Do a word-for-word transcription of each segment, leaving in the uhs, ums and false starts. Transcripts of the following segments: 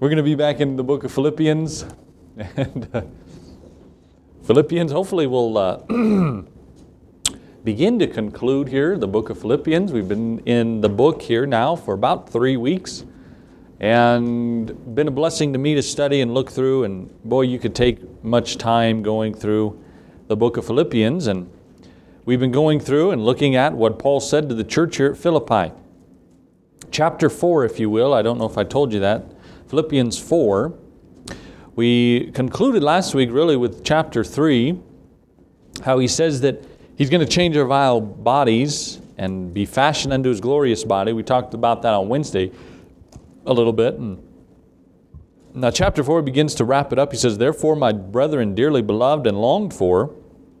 We're going to be back in the book of Philippians. And uh, Philippians, hopefully we'll uh, begin to conclude here the book of Philippians. We've been in the book here now for about three weeks. And been a blessing to me to study and look through. And boy, you could take much time going through the book of Philippians. And we've been going through and looking at what Paul said to the church here at Philippi. Chapter four, if you will. I don't know if I told you that. Philippians four. We concluded last week really with chapter three, how he says that he's going to change our vile bodies and be fashioned unto his glorious body. We talked about that on Wednesday a little bit. And now chapter four begins to wrap it up. He says, "Therefore, my brethren, dearly beloved and longed for,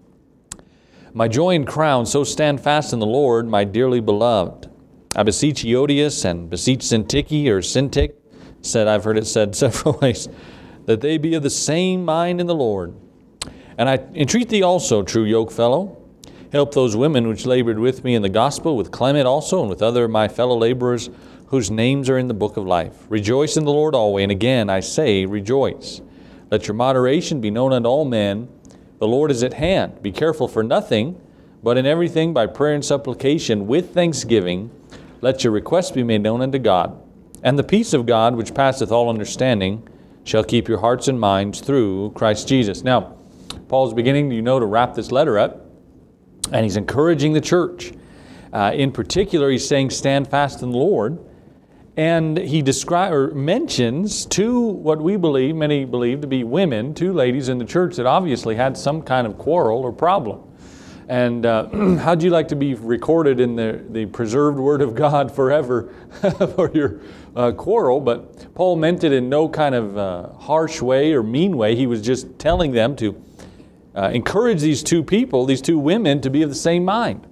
my joy and crown, so stand fast in the Lord, my dearly beloved. I beseech Euodias and beseech Syntyche," or Syntyche, said, I've heard it said several ways, "that they be of the same mind in the Lord. And I entreat thee also, true yokefellow, help those women which labored with me in the gospel, with Clement also, and with other my fellow laborers, whose names are in the book of life. Rejoice in the Lord always, and again I say, rejoice. Let your moderation be known unto all men. The Lord is at hand. Be careful for nothing, but in everything by prayer and supplication with thanksgiving, let your requests be made known unto God. And the peace of God, which passeth all understanding, shall keep your hearts and minds through Christ Jesus." Now, Paul's beginning, you know, to wrap this letter up, and he's encouraging the church. Uh, in particular, he's saying, stand fast in the Lord. And he describes or mentions two, what we believe, many believe to be women, two ladies in the church that obviously had some kind of quarrel or problem. And uh, how'd you like to be recorded in the, the preserved Word of God forever for your uh, quarrel? But Paul meant it in no kind of uh, harsh way or mean way. He was just telling them to uh, encourage these two people, these two women, to be of the same mind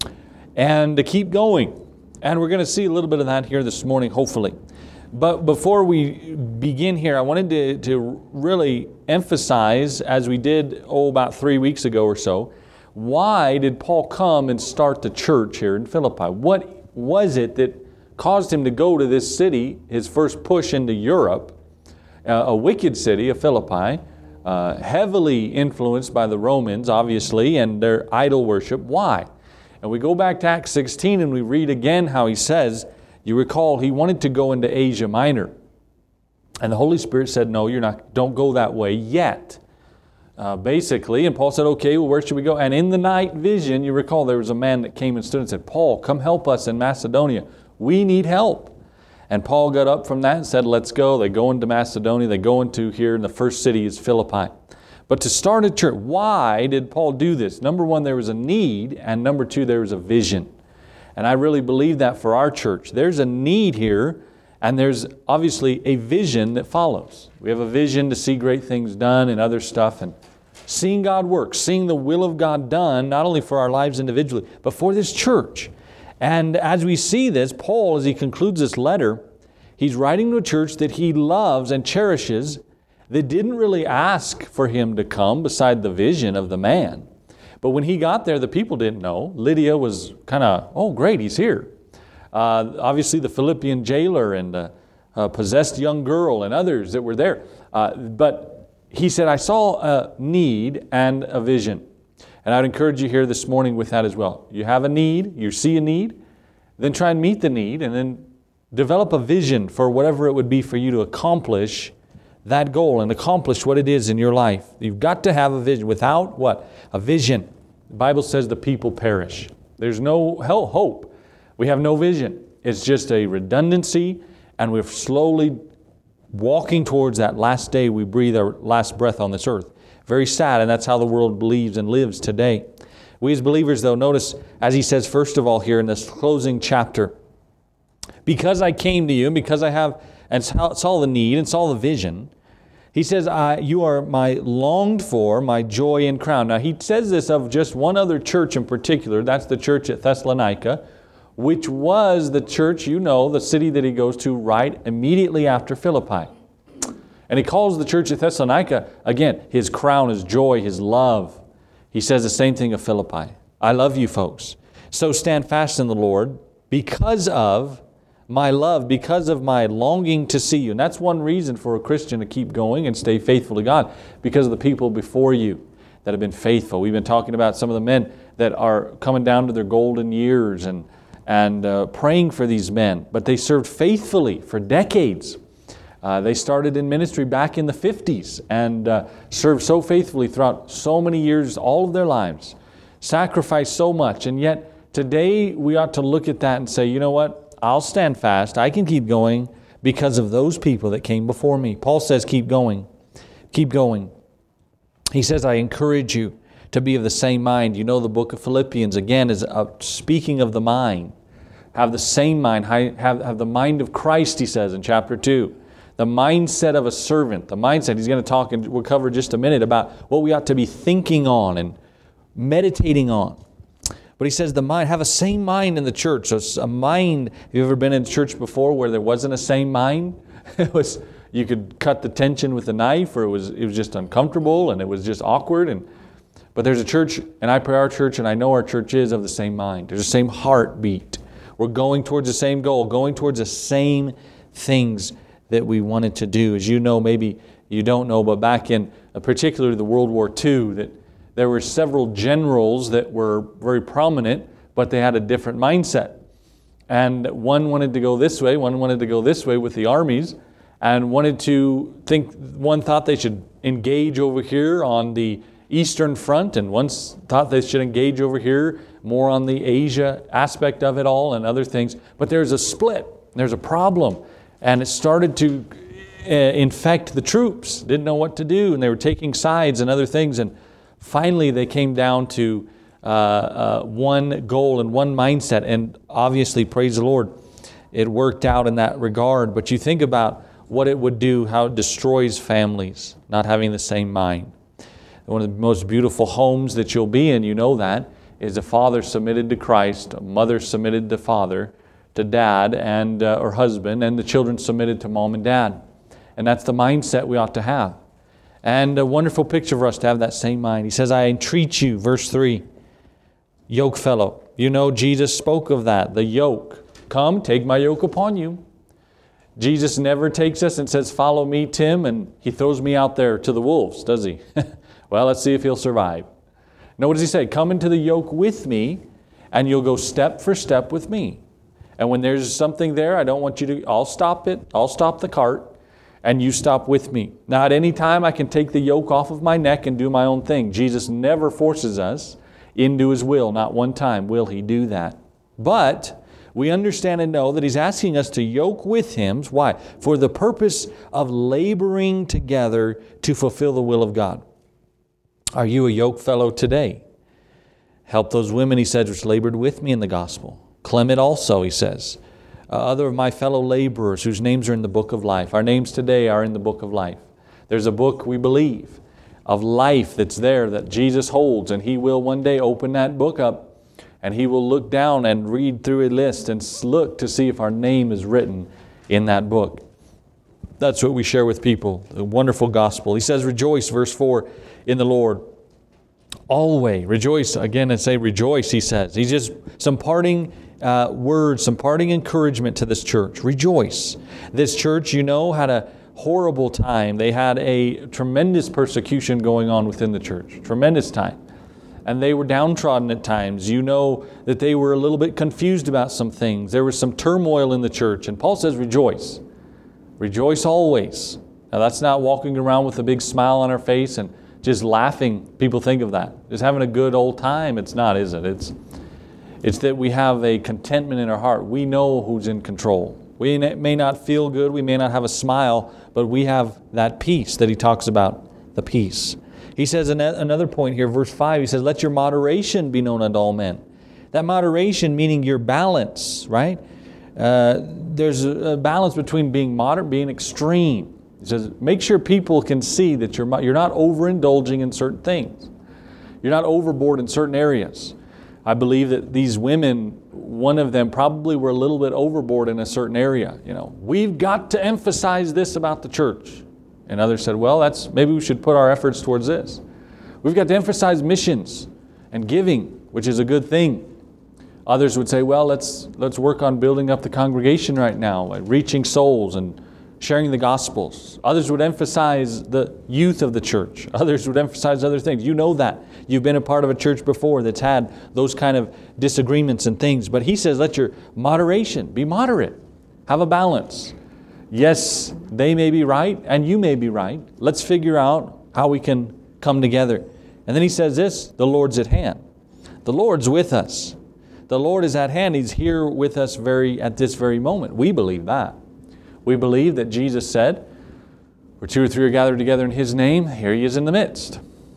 and to keep going. And we're going to see a little bit of that here this morning, hopefully. But before we begin here, I wanted to, to really emphasize, as we did, oh, about three weeks ago or so, why did Paul come and start the church here in Philippi? What was it that caused him to go to this city, his first push into Europe, uh, a wicked city of Philippi, uh, heavily influenced by the Romans, obviously, and their idol worship? Why? And we go back to Acts sixteen and we read again how he says, you recall, he wanted to go into Asia Minor. And the Holy Spirit said, no, you're not, don't go that way yet. Uh, basically, and Paul said, okay, well, where should we go? And in the night vision, you recall there was a man that came and stood and said, Paul, come help us in Macedonia. We need help. And Paul got up from that and said, let's go. They go into Macedonia. They go into here, and the first city is Philippi. But to start a church, why did Paul do this? Number one, there was a need, and number two, there was a vision. And I really believe that for our church. There's a need here, and there's obviously a vision that follows. We have a vision to see great things done and other stuff, and seeing God work, seeing the will of God done, not only for our lives individually, but for this church. And as we see this, Paul, as he concludes this letter, he's writing to a church that he loves and cherishes, that didn't really ask for him to come beside the vision of the man. But when he got there, the people didn't know. Lydia was kind of, oh, great, he's here. Uh, obviously, the Philippian jailer and the uh, possessed young girl and others that were there. Uh, but he said, I saw a need and a vision. And I'd encourage you here this morning with that as well. You have a need, you see a need, then try and meet the need, and then develop a vision for whatever it would be for you to accomplish that goal and accomplish what it is in your life. You've got to have a vision. Without what? A vision. The Bible says the people perish. There's no hope. We have no vision. It's just a redundancy, and we're slowly walking towards that last day we breathe our last breath on this earth. Very sad, and that's how the world believes and lives today. We as believers, though, notice, as he says, first of all here in this closing chapter, because I came to you, because I have and saw the need and saw the vision, he says, I, you are my longed for, my joy and crown. Now, he says this of just one other church in particular. That's the church at Thessalonica, which was the church, you know, the city that he goes to right immediately after Philippi. And he calls the church at Thessalonica, again, his crown, his joy, his love. He says the same thing of Philippi. I love you folks. So stand fast in the Lord because of my love, because of my longing to see you. And that's one reason for a Christian to keep going and stay faithful to God, because of the people before you that have been faithful. We've been talking about some of the men that are coming down to their golden years and, and uh, praying for these men. But they served faithfully for decades. Uh, they started in ministry back in the fifties and uh, served so faithfully throughout so many years, all of their lives. Sacrificed so much. And yet today we ought to look at that and say, you know what? I'll stand fast. I can keep going because of those people that came before me. Paul says, keep going. Keep going. He says, I encourage you to be of the same mind. You know, the book of Philippians, again, is uh, speaking of the mind. Have the same mind. Have, have the mind of Christ, he says in chapter two. The mindset of a servant. The mindset, he's going to talk, and we'll cover just a minute about what we ought to be thinking on and meditating on. But he says the mind, have a same mind in the church. So it's a mind. Have you ever been in church before where there wasn't a same mind? It was, you could cut the tension with a knife, or it was it was just uncomfortable and it was just awkward. And but there's a church, and I pray our church, and I know our church is of the same mind. There's the same heartbeat. We're going towards the same goal, going towards the same things that we wanted to do. As you know, maybe you don't know, but back in uh, particularly the World War Two, that there were several generals that were very prominent, but they had a different mindset. And one wanted to go this way, one wanted to go this way with the armies, and wanted to think, one thought they should engage over here on the Eastern Front, and one thought they should engage over here more on the Asia aspect of it all and other things. But there's a split, there's a problem, and it started to uh, infect the troops. Didn't know what to do, and they were taking sides and other things, and finally, they came down to uh, uh, one goal and one mindset, and obviously, praise the Lord, it worked out in that regard. But you think about what it would do, how it destroys families, not having the same mind. One of the most beautiful homes that you'll be in, you know that, is a father submitted to Christ, a mother submitted to father, to dad and uh, or husband, and the children submitted to mom and dad. And that's the mindset we ought to have. And a wonderful picture for us to have that same mind. He says, I entreat you, verse three, yoke fellow. You know, Jesus spoke of that, the yoke. Come, take my yoke upon you. Jesus never takes us and says, follow me, Tim, and he throws me out there to the wolves, does he? Well, let's see if he'll survive. No, what does he say? Come into the yoke with me, and you'll go step for step with me. And when there's something there, I don't want you to, I'll stop it, I'll stop the cart, and you stop with me. Now, at any time, I can take the yoke off of my neck and do my own thing. Jesus never forces us into His will. Not one time will He do that. But we understand and know that He's asking us to yoke with Him. Why? For the purpose of laboring together to fulfill the will of God. Are you a yoke fellow today? Help those women, He says, which labored with me in the gospel. Clement also, He says. Uh, other of my fellow laborers whose names are in the book of life. Our names today are in the book of life. There's a book, we believe, of life that's there that Jesus holds, and He will one day open that book up, and He will look down and read through a list and look to see if our name is written in that book. That's what we share with people, the wonderful gospel. He says, rejoice, verse four, in the Lord. Always rejoice, again, and say rejoice, he says. He's just some parting uh, words, some parting encouragement to this church. Rejoice. This church, you know, had a horrible time. They had a tremendous persecution going on within the church. Tremendous time. And they were downtrodden at times. You know that they were a little bit confused about some things. There was some turmoil in the church. And Paul says, rejoice. Rejoice always. Now that's not walking around with a big smile on our face and just laughing. People think of that. Just having a good old time. It's not, is it? It's, it's that we have a contentment in our heart. We know who's in control. We may not feel good. We may not have a smile, but we have that peace that he talks about, the peace. He says another point here, verse five, he says, let your moderation be known unto all men. That moderation meaning your balance, right? Uh, there's a balance between being moderate, being extreme. He says, make sure people can see that you're, you're not overindulging in certain things. You're not overboard in certain areas. I believe that these women, one of them probably were a little bit overboard in a certain area. You know, we've got to emphasize this about the church. And others said, well, that's maybe we should put our efforts towards this. We've got to emphasize missions and giving, which is a good thing. Others would say, well, let's let's work on building up the congregation right now, like reaching souls and sharing the Gospels. Others would emphasize the youth of the church. Others would emphasize other things. You know that. You've been a part of a church before that's had those kind of disagreements and things. But he says, let your moderation be moderate. Have a balance. Yes, they may be right and you may be right. Let's figure out how we can come together. And then he says this, the Lord's at hand. The Lord's with us. The Lord is at hand. He's here with us very at this very moment. We believe that. We believe that Jesus said, where two or three are gathered together in His name, here He is in the midst.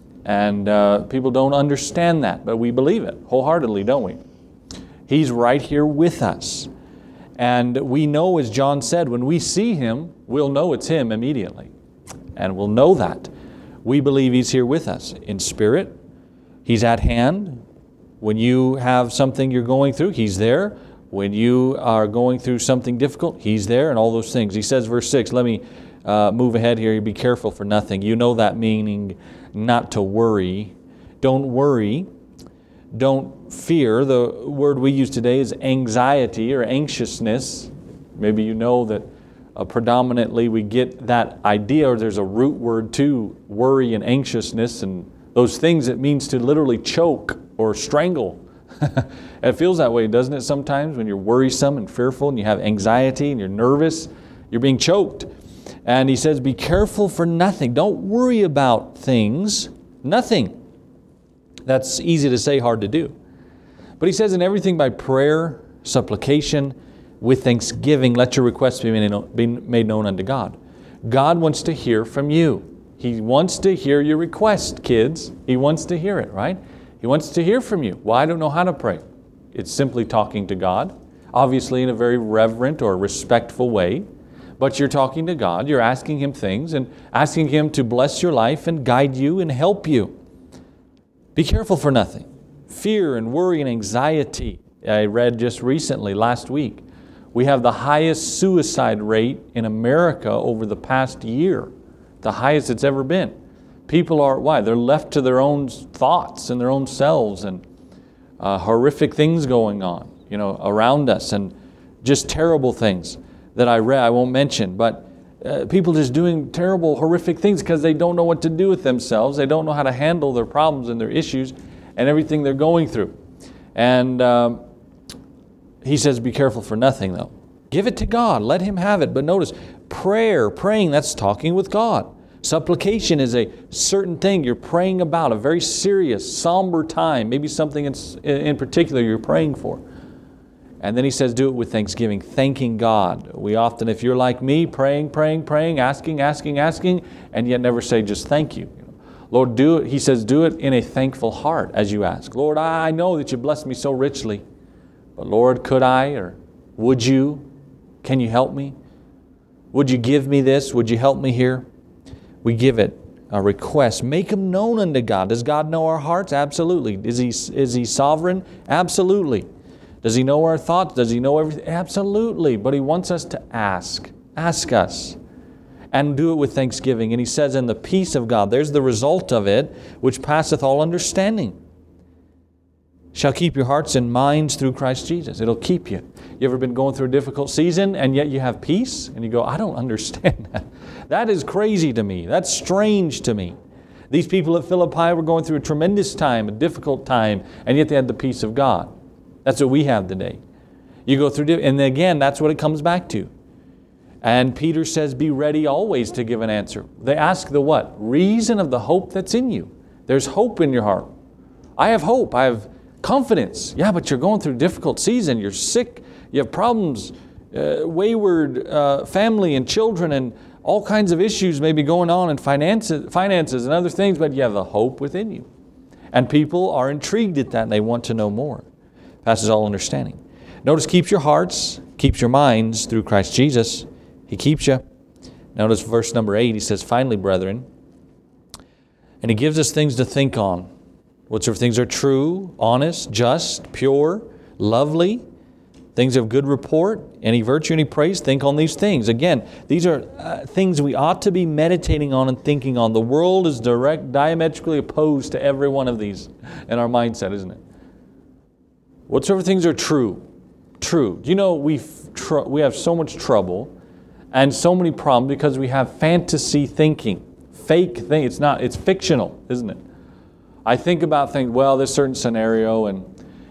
And uh, people don't understand that, but we believe it wholeheartedly, don't we? He's right here with us. And we know, as John said, when we see Him, we'll know it's Him immediately. And we'll know that. We believe He's here with us in spirit. He's at hand. When you have something you're going through, He's there. When you are going through something difficult, He's there, and all those things. He says, verse six, let me uh, move ahead here. Be careful for nothing. You know that meaning not to worry. Don't worry. Don't fear. The word we use today is anxiety or anxiousness. Maybe you know that uh, predominantly we get that idea, or there's a root word to worry and anxiousness, and those things it means to literally choke or strangle. It feels that way, doesn't it, sometimes when you're worrisome and fearful and you have anxiety and you're nervous, you're being choked. And he says, be careful for nothing. Don't worry about things. Nothing. That's easy to say, hard to do. But he says, in everything by prayer, supplication, with thanksgiving, let your requests be made known unto God. God wants to hear from you. He wants to hear your request, kids. He wants to hear it, right? He wants to hear from you. Well, I don't know how to pray. It's simply talking to God, obviously in a very reverent or respectful way. But you're talking to God. You're asking Him things and asking Him to bless your life and guide you and help you. Be careful for nothing. Fear and worry and anxiety. I read just recently, last week, we have the highest suicide rate in America over the past year. The highest it's ever been. People are, why? They're left to their own thoughts and their own selves, and uh, horrific things going on, you know, around us, and just terrible things that I read, I won't mention, but uh, people just doing terrible, horrific things because they don't know what to do with themselves. They don't know how to handle their problems and their issues and everything they're going through. And um, he says, be careful for nothing though. Give it to God. Let Him have it. But notice, prayer, praying, that's talking with God. Supplication is a certain thing you're praying about, a very serious, somber time, maybe something in, in particular you're praying for. And then he says, do it with thanksgiving, thanking God. We often, if you're like me, praying, praying, praying, asking, asking, asking, and yet never say just thank you. Lord, do it. He says, do it in a thankful heart as you ask. Lord, I know that you blessed me so richly, but Lord, could I, or would you? Can you help me? Would you give me this? Would you help me here? We give it a request. Make them known unto God. Does God know our hearts? Absolutely. Is He, is He sovereign? Absolutely. Does He know our thoughts? Does He know everything? Absolutely. But He wants us to ask. Ask us. And do it with thanksgiving. And He says, in the peace of God, there's the result of it, which passeth all understanding, shall keep your hearts and minds through Christ Jesus. It'll keep you. You ever been going through a difficult season and yet you have peace? And you go, I don't understand that. That is crazy to me. That's strange to me. These people at Philippi were going through a tremendous time, a difficult time, and yet they had the peace of God. That's what we have today. You go through, and again, that's what it comes back to. And Peter says, be ready always to give an answer. They ask the what? Reason of the hope that's in you. There's hope in your heart. I have hope. I have confidence. Yeah, but you're going through a difficult season. You're sick. You have problems, uh, wayward uh, family and children, and all kinds of issues may be going on in finances, finances and other things, but you have the hope within you. And people are intrigued at that, and they want to know more. Passes all understanding. Notice, keeps your hearts, keeps your minds through Christ Jesus. He keeps you. Notice verse number eight. He says, finally, brethren, and he gives us things to think on. Whatsoever things are true, honest, just, pure, lovely, things of good report, any virtue, any praise, think on these things. Again, these are uh, things we ought to be meditating on and thinking on. The world is direct, diametrically opposed to every one of these in our mindset, isn't it? Whatsoever things are true. True. You know, we tr- we have so much trouble and so many problems because we have fantasy thinking. Fake thing. It's not, it's fictional, isn't it? I think about things, well, this certain scenario, and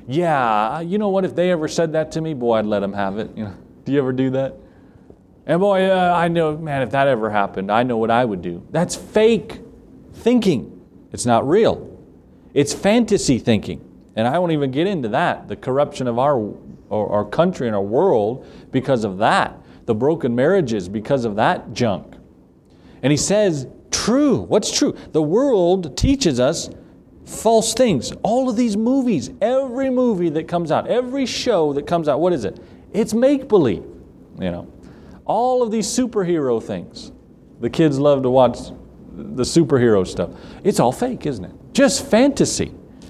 yeah, you know what, if they ever said that to me, boy, I'd let them have it. You know, do you ever do that? And boy, uh, I know, man, if that ever happened, I know what I would do. That's fake thinking. It's not real. It's fantasy thinking. And I won't even get into that, the corruption of our, our, our country and our world because of that. The broken marriages because of that junk. And he says, true. What's true? The world teaches us false things. All of these movies, every movie that comes out, every show that comes out, what is it? It's make-believe. You know, all of these superhero things. The kids love to watch the superhero stuff. It's all fake, isn't it? Just fantasy.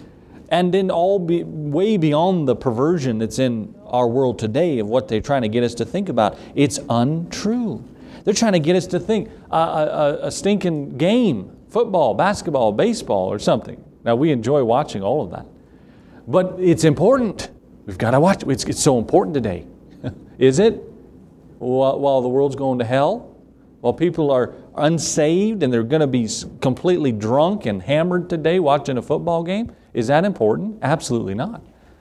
And then all be way beyond the perversion that's in our world today of what they're trying to get us to think about. It's untrue. They're trying to get us to think uh, a, a stinking game, football, basketball, baseball, or something. Now, we enjoy watching all of that. But it's important. We've got to watch it. It's, it's so important today. Is it? While, while the world's going to hell? While people are unsaved and they're going to be completely drunk and hammered today watching a football game? Is that important? Absolutely not.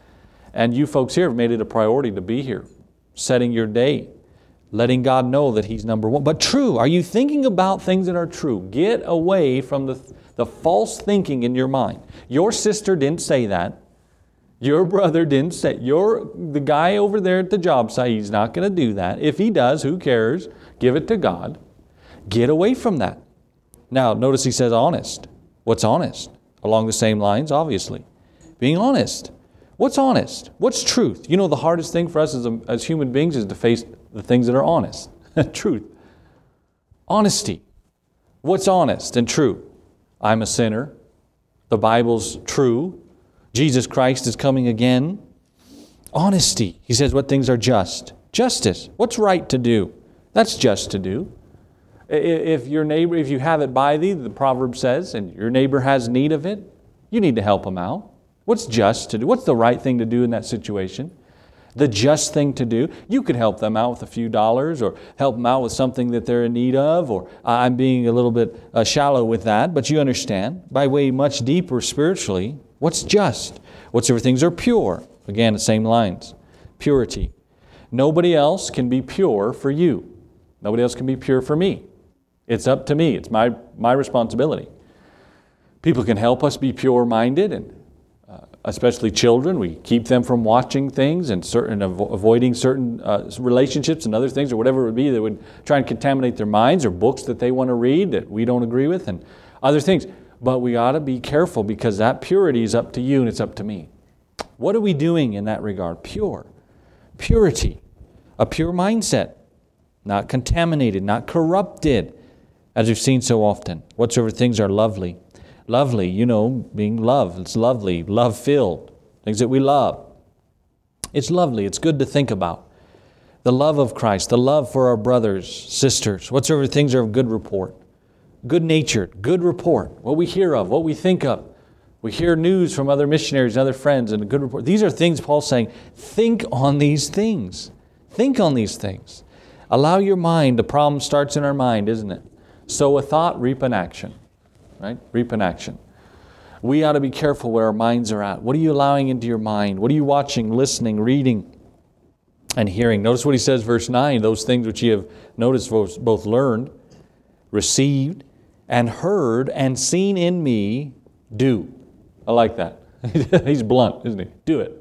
And you folks here have made it a priority to be here, setting your day, letting God know that He's number one. But true, are you thinking about things that are true? Get away from the, the false thinking in your mind. Your sister didn't say that. Your brother didn't say, your, the guy over there at the job site, he's not going to do that. If he does, who cares? Give it to God. Get away from that. Now, notice he says honest. What's honest? Along the same lines, obviously. Being honest. What's honest? What's truth? You know, the hardest thing for us as, a, as human beings is to face the things that are honest. Truth. Honesty. What's honest and true? I'm a sinner. The Bible's true. Jesus Christ is coming again. Honesty. He says what things are just. Justice. What's right to do? That's just to do. If your neighbor, if you have it by thee, the proverb says, and your neighbor has need of it, you need to help him out. What's just to do? What's the right thing to do in that situation? The just thing to do. You could help them out with a few dollars or help them out with something that they're in need of, or I'm being a little bit uh, shallow with that, but you understand. By way much deeper spiritually, what's just? Whatsoever things are pure. Again, the same lines. Purity. Nobody else can be pure for you. Nobody else can be pure for me. It's up to me. It's my, my responsibility. People can help us be pure-minded, and uh, especially children. We keep them from watching things and certain avo- avoiding certain uh, relationships and other things, or whatever it would be that would try and contaminate their minds, or books that they want to read that we don't agree with, and other things. But we ought to be careful, because that purity is up to you and it's up to me. What are we doing in that regard? Pure. Purity. A pure mindset. Not contaminated, not corrupted, as we've seen so often. Whatsoever things are lovely. Lovely, you know, being love. It's lovely, love-filled. Things that we love. It's lovely. It's good to think about. The love of Christ, the love for our brothers, sisters. Whatsoever things are of good report. Good-natured, good report. What we hear of, what we think of. We hear news from other missionaries and other friends, and a good report. These are things Paul's saying, think on these things. Think on these things. Allow your mind, the problem starts in our mind, isn't it? Sow a thought, reap an action. Right? Reap an action. We ought to be careful where our minds are at. What are you allowing into your mind? What are you watching, listening, reading, and hearing? Notice what he says, verse nine, those things which ye have noticed both learned, received, and heard, and seen in me, do. I like that. He's blunt, isn't he? Do it.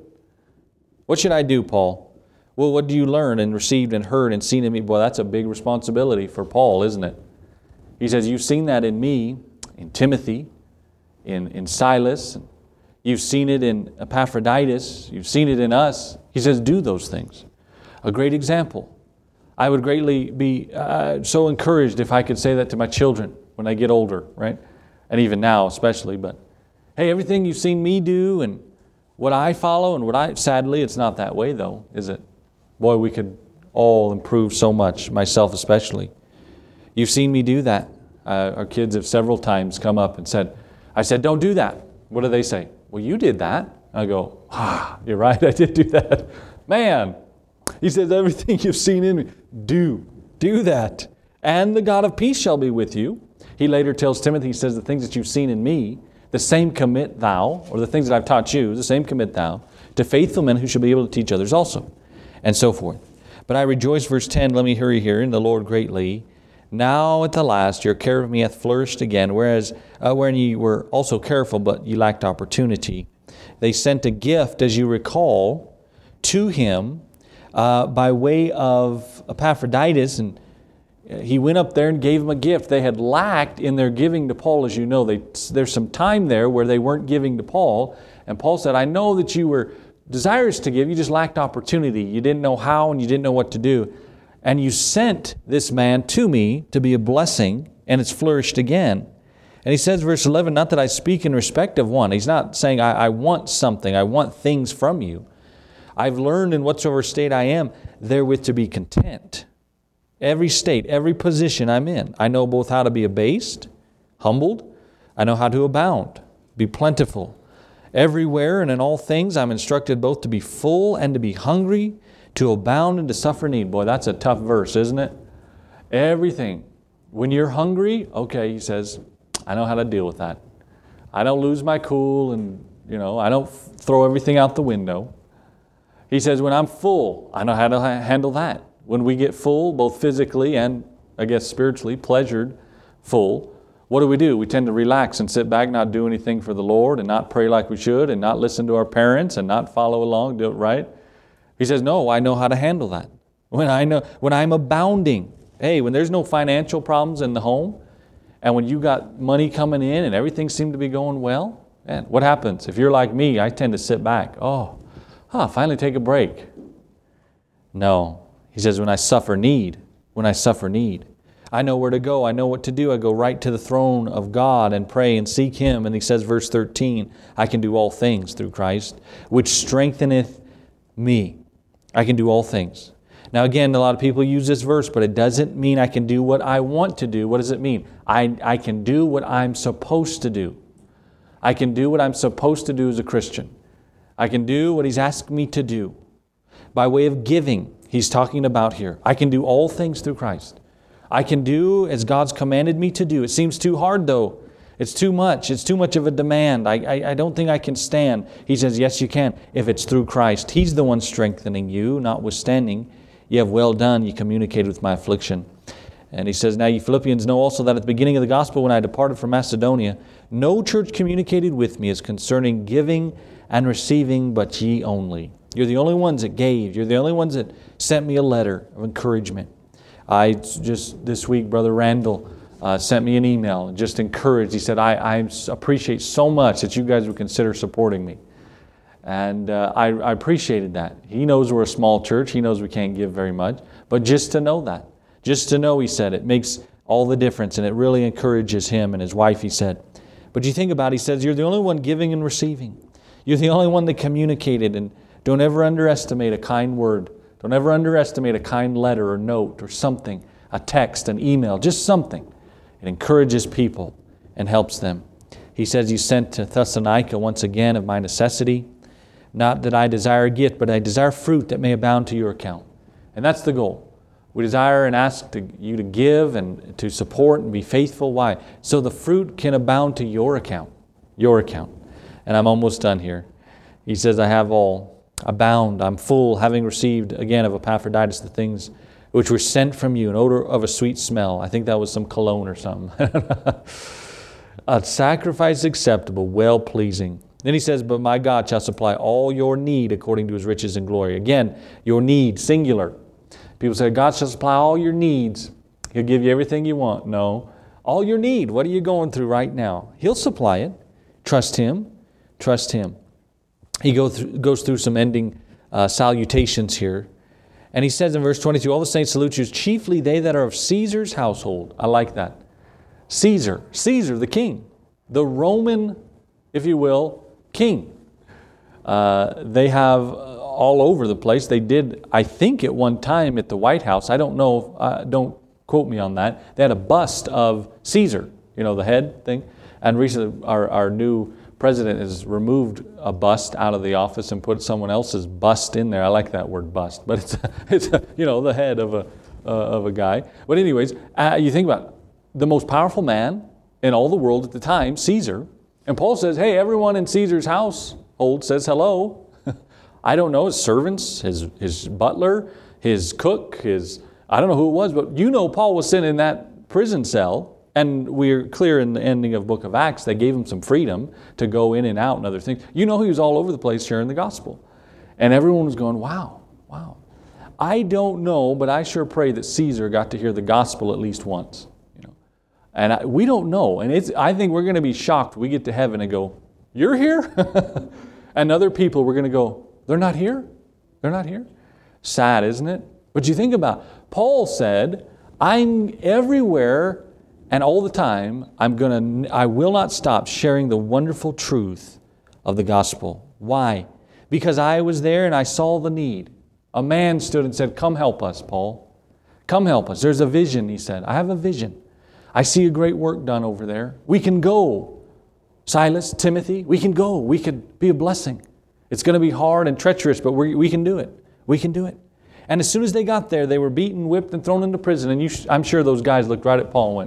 What should I do, Paul? Well, what do you learn and received and heard and seen in me? Boy, that's a big responsibility for Paul, isn't it? He says, you've seen that in me, in Timothy, in, in Silas. You've seen it in Epaphroditus. You've seen it in us. He says, do those things. A great example. I would greatly be uh, so encouraged if I could say that to my children when I get older, right? And even now especially. But, hey, everything you've seen me do and what I follow and what I... Sadly, it's not that way, though, is it? Boy, we could all improve so much, myself especially. You've seen me do that. Uh, our kids have several times come up and said, I said, don't do that. What do they say? Well, you did that. I go, ah, you're right, I did do that. Man, he says, everything you've seen in me, do, do that. And the God of peace shall be with you. He later tells Timothy, he says, the things that you've seen in me, the same commit thou, or the things that I've taught you, the same commit thou, to faithful men who shall be able to teach others also, and so forth. But I rejoice, verse ten, let me hurry here, in the Lord greatly. Now at the last your care of me hath flourished again, whereas uh, wherein ye were also careful, but ye lacked opportunity. They sent a gift, as you recall, to him uh, by way of Epaphroditus, and he went up there and gave him a gift. They had lacked in their giving to Paul, as you know. They, there's some time there where they weren't giving to Paul, and Paul said, I know that you were desirous to give, you just lacked opportunity. You didn't know how and you didn't know what to do. And you sent this man to me to be a blessing, and it's flourished again. And he says, verse eleven, not that I speak in respect of one. He's not saying, I, I want something, I want things from you. I've learned in whatsoever state I am, therewith to be content. Every state, every position I'm in. I know both how to be abased, humbled. I know how to abound, be plentiful. Everywhere and in all things I'm instructed both to be full and to be hungry, to abound and to suffer need. Boy, that's a tough verse, isn't it? Everything. When you're hungry, okay, he says, I know how to deal with that. I don't lose my cool and, you know, I don't throw everything out the window. He says, when I'm full, I know how to handle that. When we get full, both physically and, I guess, spiritually, pleasured, full, what do we do? We tend to relax and sit back, not do anything for the Lord, and not pray like we should, and not listen to our parents, and not follow along, do it right. He says, no, I know how to handle that. When I know, when I'm abounding, hey, when there's no financial problems in the home, and when you got money coming in and everything seemed to be going well, man, what happens? If you're like me, I tend to sit back. Oh, huh, finally take a break. No. He says, when I suffer need, when I suffer need, I know where to go. I know what to do. I go right to the throne of God and pray and seek Him. And he says, verse thirteen, I can do all things through Christ, which strengtheneth me. I can do all things. Now again, a lot of people use this verse, but it doesn't mean I can do what I want to do. What does it mean? I, I can do what I'm supposed to do. I can do what I'm supposed to do as a Christian. I can do what He's asked me to do. By way of giving, He's talking about here. I can do all things through Christ. I can do as God's commanded me to do. It seems too hard though. It's too much. It's too much of a demand. I, I, I don't think I can stand. He says, yes, you can, if it's through Christ. He's the one strengthening you, notwithstanding. You have well done, you communicated with my affliction. And he says, now you Philippians know also that at the beginning of the gospel, when I departed from Macedonia, no church communicated with me as concerning giving and receiving, but ye only. You're the only ones that gave. You're the only ones that sent me a letter of encouragement. I just, this week, Brother Randall uh, sent me an email and just encouraged. He said, I, I appreciate so much that you guys would consider supporting me. And uh, I, I appreciated that. He knows we're a small church. He knows we can't give very much. But just to know that, just to know, he said, it makes all the difference. And it really encourages him and his wife, he said. But you think about it, he says, you're the only one giving and receiving. You're the only one that communicated. And don't ever underestimate a kind word. Don't ever underestimate a kind letter or note or something, a text, an email, just something. It encourages people and helps them. He says, you sent to Thessalonica once again of my necessity. Not that I desire a gift, but I desire fruit that may abound to your account. And that's the goal. We desire and ask to, you to give and to support and be faithful. Why? So the fruit can abound to your account. Your account. And I'm almost done here. He says, I have all. Abound, I'm full, having received again of Epaphroditus the things which were sent from you, an odor of a sweet smell. I think that was some cologne or something. A sacrifice acceptable, well-pleasing. Then he says, but my God shall supply all your need according to His riches and glory. Again, your need, singular. People say, God shall supply all your needs. He'll give you everything you want. No. All your need. What are you going through right now? He'll supply it. Trust Him. Trust Him. He go through, goes through some ending uh, salutations here. And he says in verse twenty-two, all the saints salute you, chiefly they that are of Caesar's household. I like that. Caesar. Caesar, the king. The Roman, if you will, king. Uh, they have all over the place. They did, I think at one time at the White House, I don't know, uh, don't quote me on that, they had a bust of Caesar, you know, the head thing. And recently our, our new president has removed a bust out of the office and put someone else's bust in there. I like that word bust, but it's, it's you know, the head of a, uh, of a guy. But anyways, uh, you think about it, the most powerful man in all the world at the time, Caesar, and Paul says, hey, everyone in Caesar's household says hello. I don't know, his servants, his, his butler, his cook, his, I don't know who it was, but you know Paul was sitting in that prison cell, and we're clear in the ending of the book of Acts, they gave him some freedom to go in and out and other things. You know he was all over the place sharing the gospel. And everyone was going, wow, wow. I don't know, but I sure pray that Caesar got to hear the gospel at least once. You know, And I, we don't know. And it's, I think we're going to be shocked we get to heaven and go, you're here? And other people, we're going to go, they're not here? They're not here? Sad, isn't it? But you think about it. Paul said, I'm everywhere and all the time, I'm going to, I will not stop sharing the wonderful truth of the gospel. Why? Because I was there and I saw the need. A man stood and said, come help us, Paul. Come help us. There's a vision, he said. I have a vision. I see a great work done over there. We can go. Silas, Timothy, we can go. We could be a blessing. It's going to be hard and treacherous, but we, we can do it. We can do it. And as soon as they got there, they were beaten, whipped, and thrown into prison. And you, I'm sure those guys looked right at Paul and went,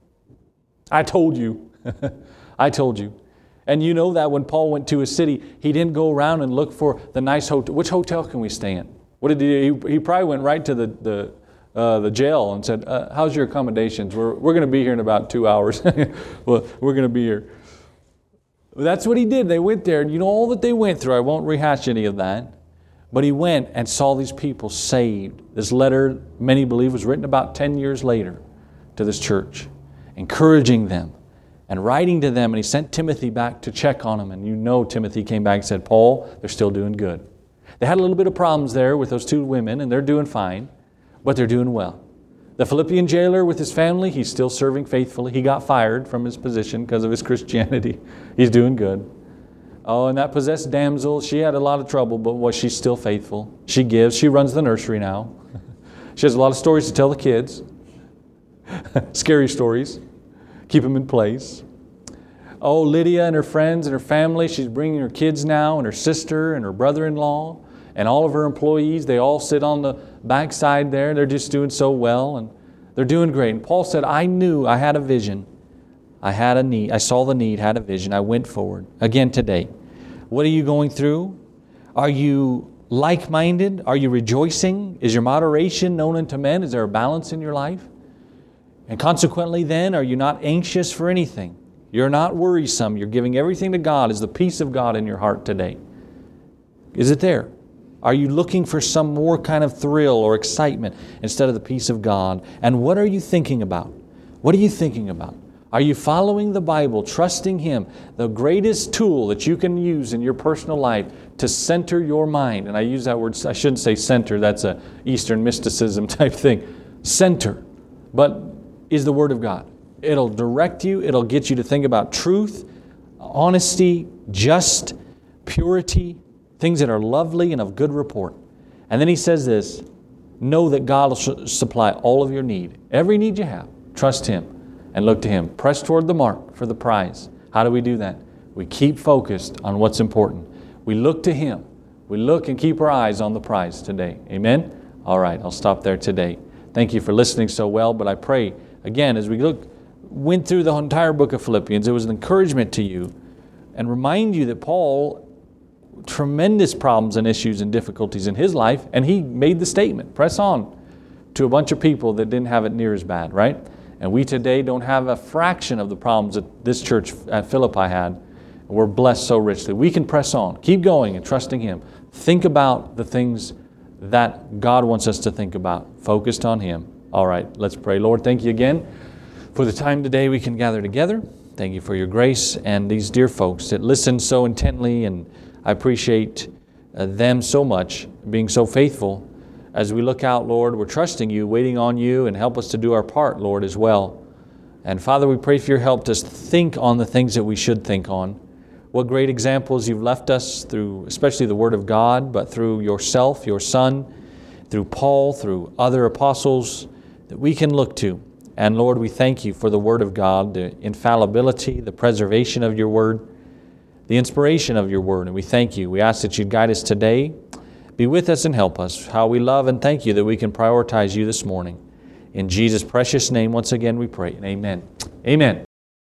I told you. I told you. And you know that when Paul went to a city, he didn't go around and look for the nice hotel. Which hotel can we stay in? What did he do? He, he probably went right to the, the, uh, the jail and said, uh, how's your accommodations? We're, we're going to be here in about two hours. Well, we're going to be here. That's what he did. They went there. And you know all that they went through. I won't rehash any of that. But he went and saw these people saved. This letter, many believe, was written about ten years later to this church, encouraging them and writing to them. And he sent Timothy back to check on them. And you know Timothy came back and said, Paul, they're still doing good. They had a little bit of problems there with those two women, and they're doing fine, but they're doing well. The Philippian jailer with his family, he's still serving faithfully. He got fired from his position because of his Christianity. He's doing good. Oh, and that possessed damsel, she had a lot of trouble, but was she still faithful? She gives. She runs the nursery now. She has a lot of stories to tell the kids. Scary stories. Keep them in place. Oh, Lydia and her friends and her family, she's bringing her kids now, and her sister and her brother-in-law, and all of her employees. They all sit on the backside there. They're just doing so well, and they're doing great. And Paul said, I knew I had a vision. I had a need. I saw the need, had a vision. I went forward. Again today. What are you going through? Are you like-minded? Are you rejoicing? Is your moderation known unto men? Is there a balance in your life? And consequently then, are you not anxious for anything? You're not worrisome. You're giving everything to God. Is the peace of God in your heart today? Is it there? Are you looking for some more kind of thrill or excitement instead of the peace of God? And what are you thinking about? What are you thinking about? Are you following the Bible, trusting Him, the greatest tool that you can use in your personal life to center your mind? And I use that word, I shouldn't say center, that's a Eastern mysticism type thing. Center. But is the Word of God. It'll direct you. It'll get you to think about truth, honesty, just, purity, things that are lovely and of good report. And then he says this, know that God will supply all of your need. Every need you have, trust Him and look to Him. Press toward the mark for the prize. How do we do that? We keep focused on what's important. We look to Him. We look and keep our eyes on the prize today. Amen? All right, I'll stop there today. Thank you for listening so well, but I pray, again, as we look, went through the entire book of Philippians, it was an encouragement to you and remind you that Paul, tremendous problems and issues and difficulties in his life, and he made the statement, press on, to a bunch of people that didn't have it near as bad, right? And we today don't have a fraction of the problems that this church at Philippi had. And we're blessed so richly. We can press on, keep going and trusting Him. Think about the things that God wants us to think about, focused on Him. All right, let's pray. Lord, thank you again for the time today we can gather together. Thank you for your grace and these dear folks that listen so intently, and I appreciate uh, them so much, being so faithful. As we look out, Lord, we're trusting You, waiting on You, and help us to do our part, Lord, as well. And Father, we pray for Your help to think on the things that we should think on. What great examples You've left us through, especially the Word of God, but through Yourself, Your Son, through Paul, through other apostles that we can look to. And Lord, we thank You for the Word of God, the infallibility, the preservation of Your Word, the inspiration of your word. And we thank you. We ask that you'd guide us today. Be with us and help us. How we love and thank you that we can prioritize you this morning. In Jesus' precious name, once again we pray. Amen. Amen.